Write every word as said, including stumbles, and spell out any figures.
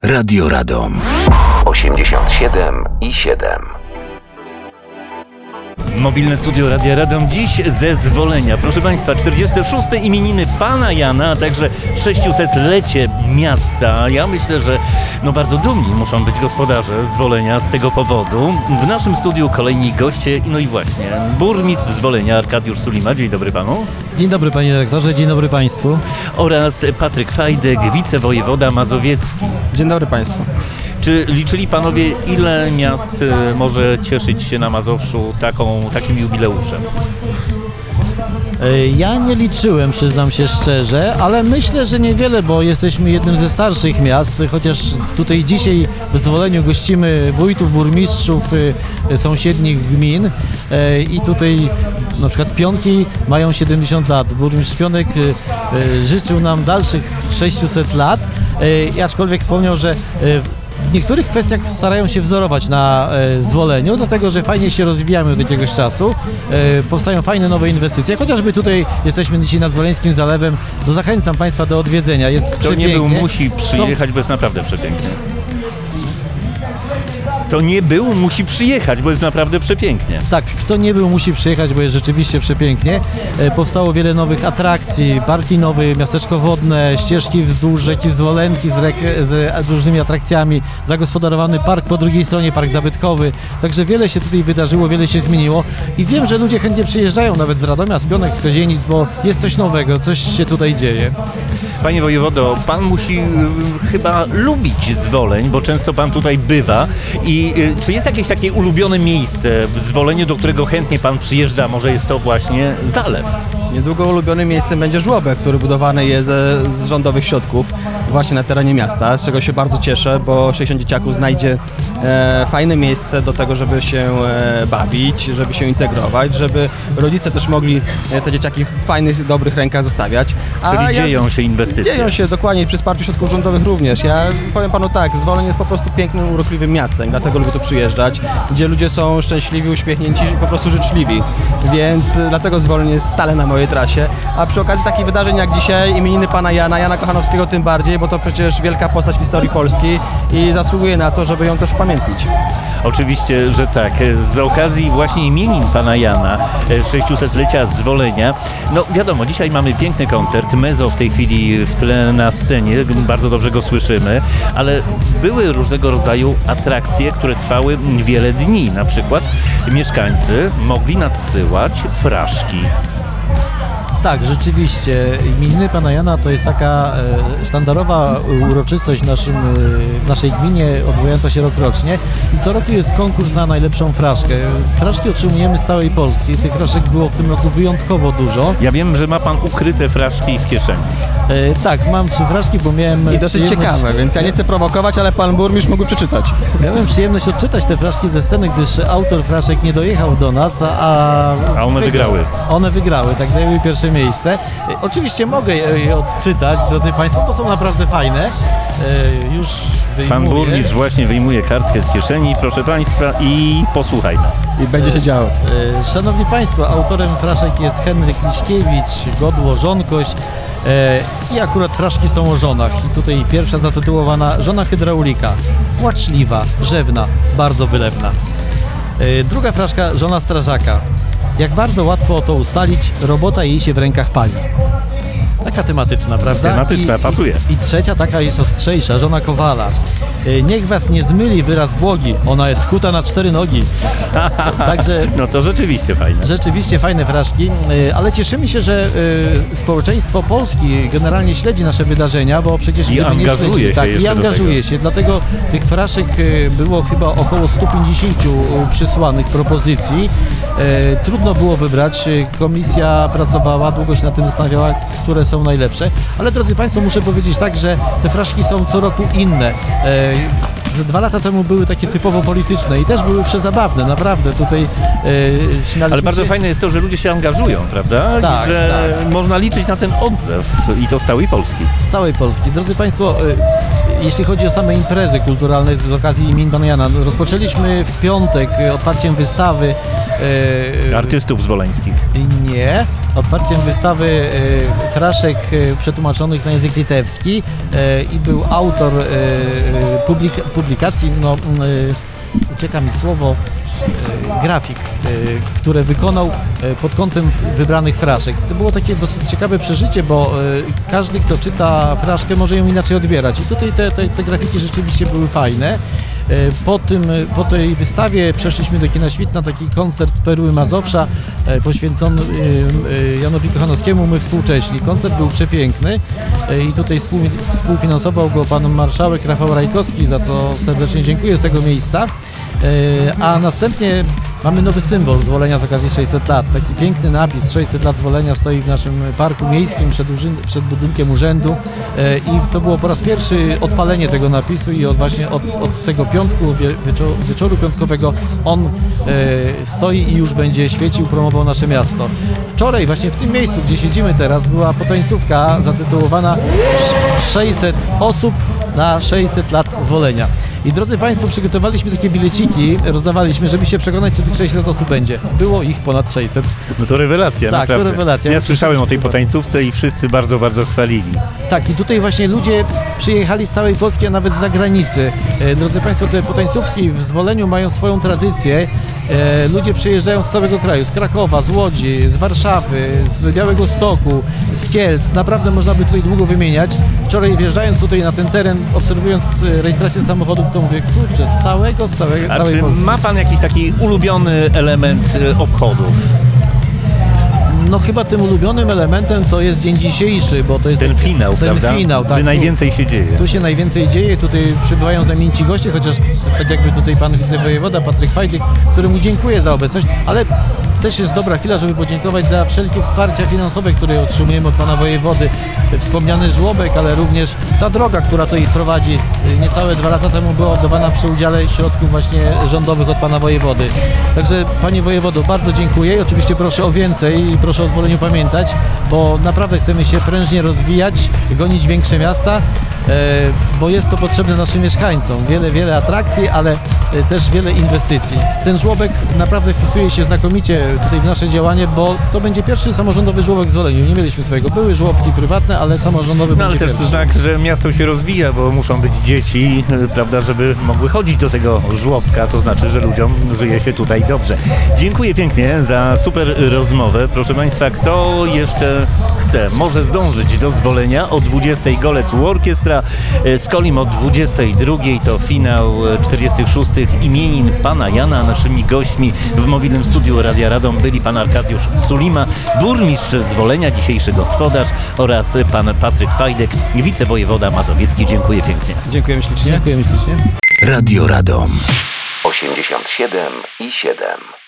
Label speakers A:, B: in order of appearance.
A: Radio Radom osiemdziesiąt siedem i siedem.
B: Mobilne studio Radia Radom dziś ze Zwolenia. Proszę Państwa, czterdzieste szóste imieniny Pana Jana, a także sześciusetlecie miasta. Ja myślę, że no bardzo dumni muszą być gospodarze Zwolenia z tego powodu. W naszym studiu kolejni goście, no i właśnie burmistrz Zwolenia Arkadiusz Sulima. Dzień dobry Panu.
C: Dzień dobry Panie Dyrektorze, dzień dobry Państwu.
B: Oraz Patryk Fajdek, wicewojewoda mazowiecki.
D: Dzień dobry Państwu.
B: Czy liczyli Panowie, ile miast y, może cieszyć się na Mazowszu taką, takim jubileuszem?
C: Ja nie liczyłem, przyznam się szczerze, ale myślę, że niewiele, bo jesteśmy jednym ze starszych miast, chociaż tutaj dzisiaj w Zwoleniu gościmy wójtów, burmistrzów sąsiednich gmin i tutaj na przykład Pionki mają siedemdziesiąt lat. Burmistrz Pionek życzył nam dalszych sześciuset lat, aczkolwiek wspomniał, że w niektórych kwestiach starają się wzorować na e, Zwoleniu, dlatego że fajnie się rozwijamy od jakiegoś czasu, e, powstają fajne nowe inwestycje, chociażby tutaj jesteśmy dzisiaj nad Zwoleńskim Zalewem, to zachęcam Państwa do odwiedzenia, jest
B: Kto
C: przepięknie.
B: nie był, musi przyjechać,
C: Są...
B: bo jest naprawdę przepięknie. Kto nie był, musi przyjechać, bo jest naprawdę przepięknie.
C: Tak, kto nie był, musi przyjechać, bo jest rzeczywiście przepięknie. E, powstało wiele nowych atrakcji, parki nowe, miasteczko wodne, ścieżki wzdłuż rzeki Zwolenki z, rek- z różnymi atrakcjami, zagospodarowany park po drugiej stronie, park zabytkowy. Także wiele się tutaj wydarzyło, wiele się zmieniło i wiem, że ludzie chętnie przyjeżdżają nawet z Radomia, z Pionek, z Kozienic, bo jest coś nowego, coś się tutaj dzieje.
B: Panie wojewodo, Pan musi y, chyba lubić Zwoleń, bo często Pan tutaj bywa. I y, czy jest jakieś takie ulubione miejsce w Zwoleniu, do którego chętnie Pan przyjeżdża? Może jest to właśnie Zalew?
D: Niedługo ulubionym miejscem będzie żłobek, który budowany jest ze, z rządowych środków właśnie na terenie miasta, z czego się bardzo cieszę, bo sześćdziesiąt dzieciaków znajdzie e, fajne miejsce do tego, żeby się e, bawić, żeby się integrować, żeby rodzice też mogli e, te dzieciaki w fajnych, dobrych rękach zostawiać. A
B: Czyli
D: ja,
B: dzieją się inwestycje.
D: Dzieją się dokładnie przy wsparciu środków rządowych również. Ja powiem Panu tak, Zwoleń jest po prostu pięknym, urokliwym miastem, dlatego lubię tu przyjeżdżać, gdzie ludzie są szczęśliwi, uśmiechnięci i po prostu życzliwi, więc e, dlatego Zwoleń jest stale na mojej trasie, a przy okazji takich wydarzeń jak dzisiaj, imieniny Pana Jana, Jana Kochanowskiego tym bardziej, bo to przecież wielka postać w historii Polski i zasługuje na to, żeby ją też upamiętnić.
B: Oczywiście, że tak. Z okazji właśnie imienin Pana Jana, sześciusetlecia Zwolenia. No wiadomo, dzisiaj mamy piękny koncert, Mezo w tej chwili w tle na scenie, bardzo dobrze go słyszymy, ale były różnego rodzaju atrakcje, które trwały wiele dni. Na przykład mieszkańcy mogli nadsyłać fraszki.
C: Tak, rzeczywiście. Imieniny Pana Jana to jest taka e, sztandarowa uroczystość w, naszym, e, w naszej gminie, odbywająca się rokrocznie i co roku jest konkurs na najlepszą fraszkę. Fraszki otrzymujemy z całej Polski. Tych fraszek było w tym roku wyjątkowo dużo.
B: Ja wiem, że ma Pan ukryte fraszki w kieszeni.
C: E, tak, mam trzy fraszki, bo miałem
D: I dosyć
C: przyjemność...
D: ciekawe, więc ja nie chcę prowokować, ale Pan burmistrz mógł przeczytać.
C: Miałem przyjemność odczytać te fraszki ze sceny, gdyż autor fraszek nie dojechał do nas, a...
B: A one wygrały.
C: One wygrały, tak, zajęły pierwsze miejsce. E, oczywiście mogę je, je odczytać, drodzy Państwo, bo są naprawdę fajne. E, już wyjmuję.
B: Pan burmistrz właśnie wyjmuje kartkę z kieszeni, proszę Państwa, i posłuchajmy.
D: I będzie się działo.
C: E, Szanowni Państwo, autorem fraszek jest Henryk Liśkiewicz, Godło, Żonkoś. E, I akurat fraszki są o żonach. I tutaj pierwsza zatytułowana Żona hydraulika. Płaczliwa, rzewna, bardzo wylewna. E, druga fraszka Żona strażaka. Jak bardzo łatwo to ustalić, robota jej się w rękach pali. Taka tematyczna, prawda?
B: Tematyczna,
C: I,
B: pasuje.
C: I, I trzecia taka jest ostrzejsza, Żona kowala. E, Niech was nie zmyli wyraz błogi, ona jest huta na cztery nogi. Także
B: No to rzeczywiście fajne.
C: rzeczywiście fajne fraszki, e, ale cieszymy się, że e, społeczeństwo Polski generalnie śledzi nasze wydarzenia, bo przecież
B: I
C: gdyby nie
B: angażuje
C: śledzi,
B: się
C: tak, i
B: jeszcze do
C: angażuje
B: tego.
C: się, dlatego tych fraszek e, było chyba około sto pięćdziesiąt przysłanych propozycji. E, Trudno było wybrać, e, komisja pracowała, długo się nad tym zastanawiała, które są najlepsze, ale drodzy Państwo, muszę powiedzieć tak, że te fraszki są co roku inne. E, Ze dwa lata temu były takie typowo polityczne i też były przezabawne, naprawdę tutaj e, śmialiśmy
B: Ale bardzo
C: się.
B: fajne jest to, że ludzie się angażują, prawda?
C: Tak,
B: I że
C: tak.
B: można liczyć na ten odzew i to z całej Polski.
C: Z całej Polski. Drodzy Państwo, y, jeśli chodzi o same imprezy kulturalne z okazji imienin pana Jana, no, rozpoczęliśmy w piątek otwarciem wystawy. E,
B: Artystów zwoleńskich.
C: Nie, otwarciem wystawy e, fraszek e, przetłumaczonych na język litewski e, i był autor e, publik, publikacji, no, e, ucieka mi słowo, e, grafik, e, które wykonał e, pod kątem wybranych fraszek. To było takie dosyć ciekawe przeżycie, bo e, każdy, kto czyta fraszkę, może ją inaczej odbierać. I tutaj te, te, te grafiki rzeczywiście były fajne. Po, tym, po tej wystawie przeszliśmy do Kina Świt na taki koncert Perły Mazowsza poświęcony Janowi Kochanowskiemu, My Współcześni. Koncert był przepiękny i tutaj współfinansował go pan marszałek Rafał Rajkowski, za co serdecznie dziękuję z tego miejsca. A następnie mamy nowy symbol Zwolenia z okazji sześćset lat. Taki piękny napis sześćset lat Zwolenia stoi w naszym parku miejskim przed, przed budynkiem urzędu i to było po raz pierwszy odpalenie tego napisu i od właśnie od, od tego piątku, wieczoru, wieczoru piątkowego on stoi i już będzie świecił, promował nasze miasto. Wczoraj właśnie w tym miejscu, gdzie siedzimy teraz, była potańcówka zatytułowana sześćset osób na sześćset lat Zwolenia. I drodzy Państwo, przygotowaliśmy takie bileciki, rozdawaliśmy, żeby się przekonać, czy tych sześćset osób będzie. Było ich ponad sześćset.
B: No to rewelacja,
C: tak,
B: naprawdę.
C: To rewelacja.
B: Ja słyszałem o tej potańcówce i wszyscy bardzo, bardzo chwalili.
C: Tak, i tutaj właśnie ludzie przyjechali z całej Polski, a nawet z zagranicy. E, drodzy Państwo, te potańcówki w Zwoleniu mają swoją tradycję. E, ludzie przyjeżdżają z całego kraju, z Krakowa, z Łodzi, z Warszawy, z Białegostoku, z Kielc. Naprawdę można by tutaj długo wymieniać. Wczoraj wjeżdżając tutaj na ten teren, obserwując rejestrację samochodów, to mówię, kurczę, z całego, z całego,
B: A
C: całej
B: czy
C: Polski.
B: ma Pan jakiś taki ulubiony element e, obchodów?
C: No chyba tym ulubionym elementem to jest dzień dzisiejszy, bo to jest
B: Ten
C: taki-
B: finał,
C: ten
B: prawda?
C: finał, tak.
B: Gdy najwięcej się dzieje.
C: Tu się najwięcej dzieje, tutaj przybywają znamienici goście, chociaż tak jakby tutaj pan wicewojewoda Patryk Fajdyk, któremu dziękuję za obecność, ale też jest dobra chwila, żeby podziękować za wszelkie wsparcia finansowe, które otrzymujemy od pana wojewody. Wspomniany żłobek, ale również ta droga, która tutaj prowadzi, niecałe dwa lata temu była oddawana przy udziale środków właśnie rządowych od pana wojewody. Także panie wojewodo, bardzo dziękuję i oczywiście proszę o więcej i proszę o Zwoleniu pamiętać, bo naprawdę chcemy się prężnie rozwijać, gonić większe miasta, bo jest to potrzebne naszym mieszkańcom. Wiele, wiele atrakcji, ale też wiele inwestycji. Ten żłobek naprawdę wpisuje się znakomicie tutaj w nasze działanie, bo to będzie pierwszy samorządowy żłobek w Zwoleniu. Nie mieliśmy swojego. Były żłobki prywatne, ale samorządowy
B: No ale
C: będzie
B: też
C: pierwszy.
B: znak, że miasto się rozwija, bo muszą być dzieci, e, prawda, żeby mogły chodzić do tego żłobka, to znaczy, że ludziom żyje się tutaj dobrze. Dziękuję pięknie za super rozmowę. Proszę Państwa, kto jeszcze chce, może zdążyć do Zwolenia o dwudziestej Golec Orkiestra, e, z Kolim o dwudziestej drugiej to finał e, czterdziestych szóstych imienin pana Jana. Naszymi gośćmi w mobilnym studiu Radia Radom byli pan Arkadiusz Sulima, burmistrz Zwolenia, dzisiejszy gospodarz oraz pan Patryk Fajdek, wicewojewoda mazowiecki. Dziękuję pięknie.
D: Dziękujemy ślicznie.
C: Dziękujemy ślicznie.
A: Radio Radom osiemdziesiąt siedem i siedem.